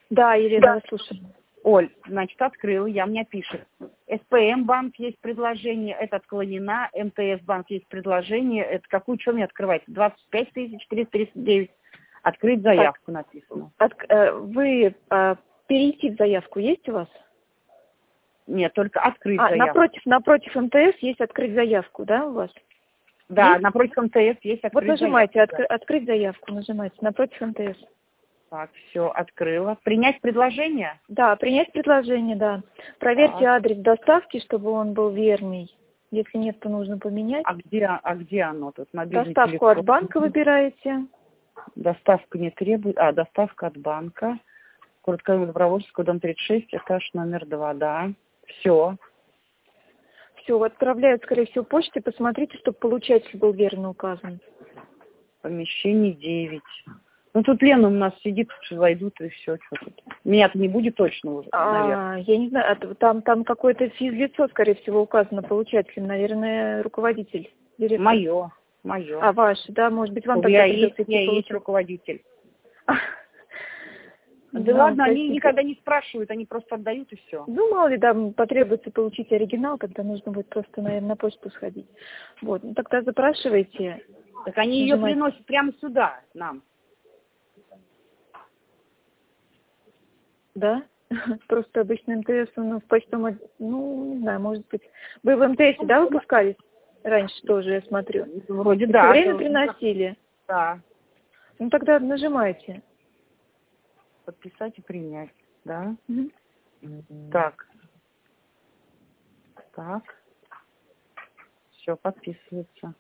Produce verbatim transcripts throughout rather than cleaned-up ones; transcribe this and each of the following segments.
Да, Елена, вас слушаю. Оль, значит, открыла, я, мне пишет. СПМ банк есть предложение, это отклонена, МТС банк есть предложение, это какую, что мне открывать? двадцать пять тысяч триста тридцать девять. Открыть заявку Так, написано. от, э, вы э, перейти в заявку есть у вас? Нет, только открыть А, заявку. напротив, напротив МТС есть открыть заявку, да, у вас? Да, Есть? напротив МТС есть открыть Вот нажимайте, заявку. откры- открыть заявку, нажимайте, напротив МТС. Так, все, открыла. Принять предложение? Да, принять предложение, да. Проверьте Так. адрес доставки, чтобы он был верный. Если нет, то нужно поменять. А где, а где оно тут? Мобильный Доставку телефон. от банка выбираете. Доставка не требует. А, доставка от банка. Короткое Добровольского, дом тридцать шесть, этаж номер два, да. Все. Все, отправляют, скорее всего, почтой. Посмотрите, чтобы получатель был верно указан. Помещение девять. Ну, тут Лена у нас сидит, войдут и все. Что тут. Меня-то не будет точно уже, наверное. А, я не знаю, а там, там какое-то физлицо, скорее всего, указано получателем. Наверное, руководитель. Директор. Мое. Мое. А, ваше, да, может быть, вам Я тогда есть, придется идти я есть получать. руководитель. Да, Да, ладно, они простите. никогда не спрашивают, они просто отдают и все. Ну, мало ли, да, потребуется получить оригинал, тогда нужно будет просто, наверное, на почту сходить. Вот, ну тогда запрашивайте. Так они ее Нажимайте. приносят прямо сюда, нам. Да? Просто обычно МТС, ну, в почтовом, от- ну, не знаю, может быть. Вы в МТС, да, выпускались? Раньше тоже, я смотрю. Вроде Все да. время это- приносили. Да. Ну, тогда нажимайте. Подписать и принять, да? Мгм. Так. Так. Все, подписывается.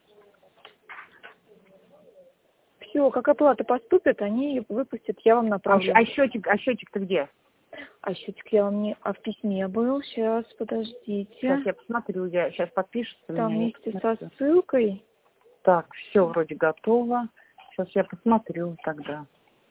Все, как оплата поступит, они выпустят, я вам А, направлю. а счетик, а счетик-то где? А счетик я вам не... А в письме был, сейчас, подождите. Сейчас я посмотрю, я сейчас подпишется Там меня. я вместе со посмотрю. ссылкой. Так, все вроде готово. Сейчас я посмотрю тогда.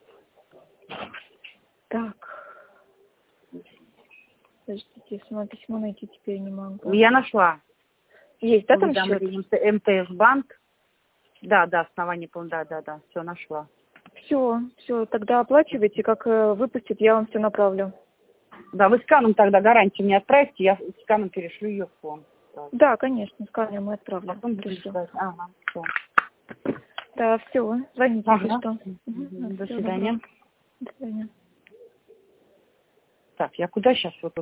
Так. Подождите, я сама письмо найти теперь не могу. Я нашла. Есть, да, там счет? Уведомление МТС банк. Да, да, основание, по-моему, да, да, да, все нашла. Все, все, тогда оплачивайте, как э, выпустит, я вам все направлю. Да, вы сканом тогда гарантию мне отправьте, я сканом перешлю ее в фонд. Так. Да, конечно, сканер мы отправим. Потом буду Пришлю. ждать. Ага, все. Да, все, звоните, Ага. если что. Мгм. Угу, До всего свидания. доброго. До свидания. Так, я куда сейчас вот